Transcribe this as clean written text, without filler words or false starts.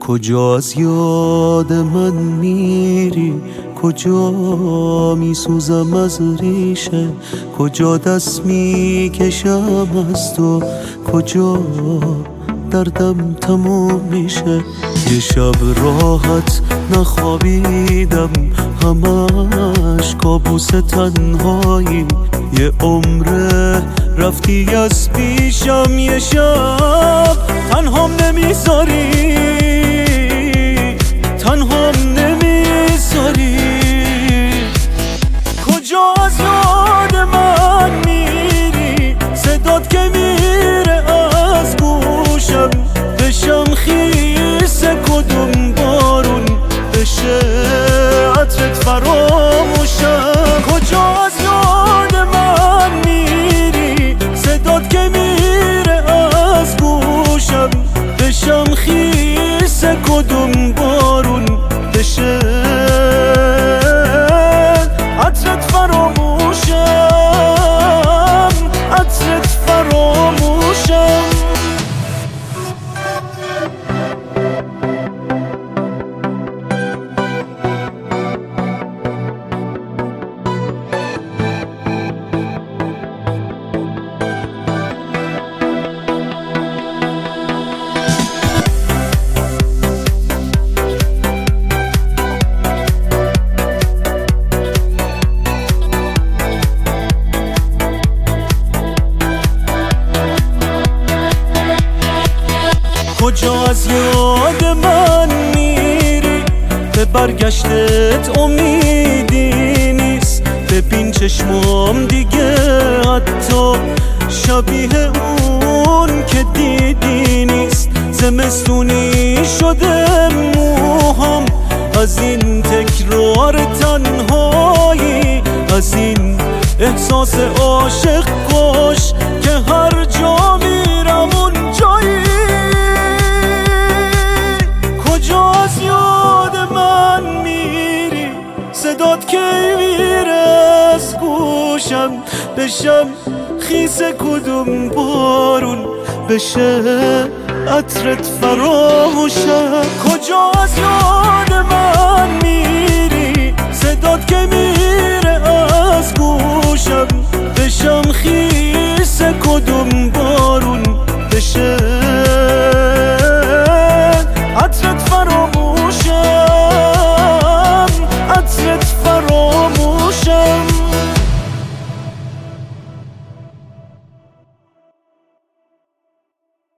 کجا از یاد من میری، کجا میسوزم از ریشه، کجا دست میکشم از تو، کجا دردم تموم میشه. یه شب راحت نخوابیدم، همش کابوس تنهایی، یه عمره رفتی از پیشم، یه شب تنهام نمیذاری، تنهام نمیذاری. کجا از یاد من میری، صدات که میره از گوشم، بشم خیس کدوم بارون، بشه عطرت فراموشم. کجا از یاد من میری، صدات که میره از گوشم، بشم خیس کدوم بارون، بشه عطرت فراموشم، عطرت فراموشم. کجا از یاد من میری، به برگشتت امیدی نیست، ببین چشمام دیگه حتی شبیه اون که دیدی نیست. زمستونی شده موهام از این تکرار تنهایی، از این احساس عاشق کش که هر جا میرم اون جایی. کجا از یاد من میری، صدات که میره از گوشم، بشم خیس کدوم بارون، بشه عطرت فراموشم. کجا از یاد من میری، صدات که میره از گوشم، بشم خیس کدوم بارون، بشه